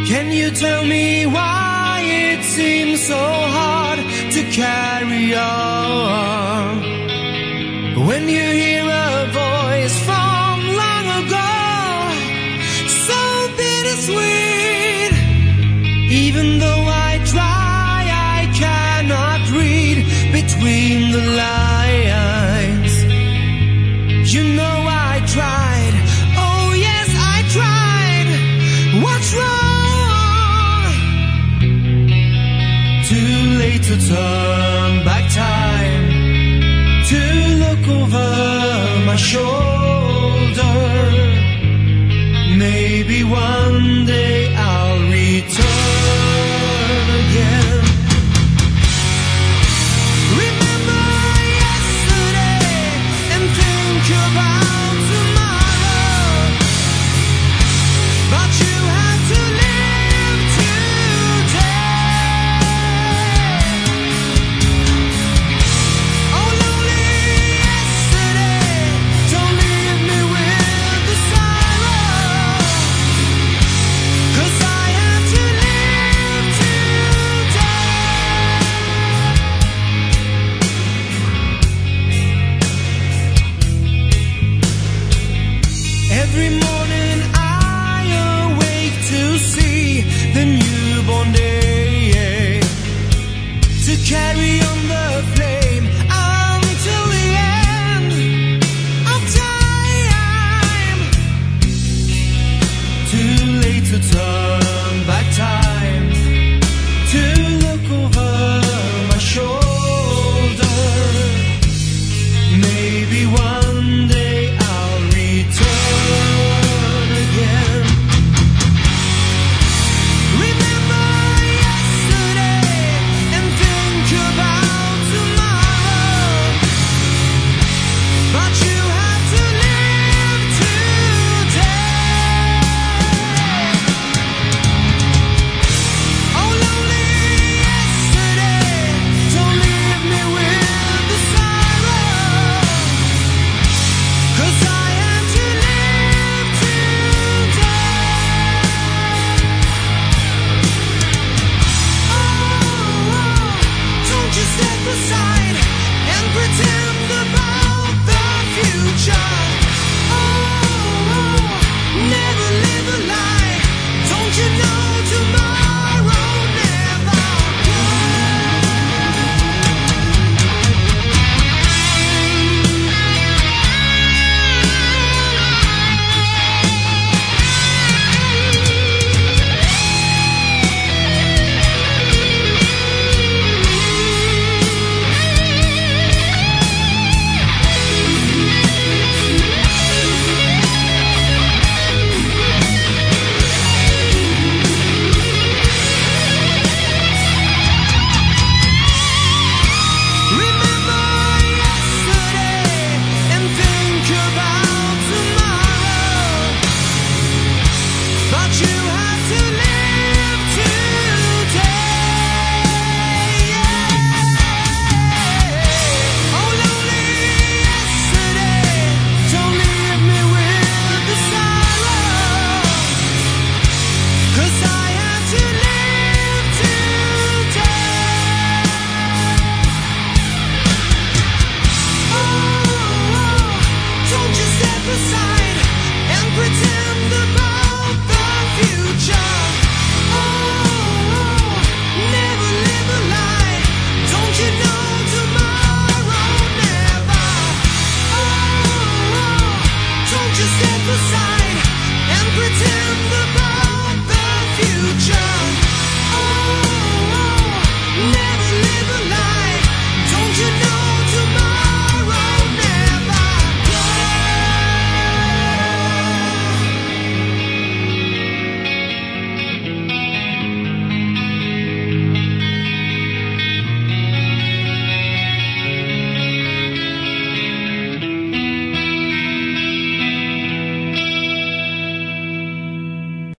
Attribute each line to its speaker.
Speaker 1: Can you tell me why it seems so hard to carry on? When you hear a voice from long ago, so bittersweet. Even though I try, I cannot read between the lines. You know I tried, oh yes I tried. What's wrong? Too late to turn back time, to look over my shoulder. Maybe one day I'll return again. Remember yesterday and think about tomorrow, but you have to live today. Oh lonely yesterday, don't leave me with the sorrow, 'cause I have to live today. Every morning I awake to see the newborn day, to carry on the flame until the end of time. Too late to turn back time.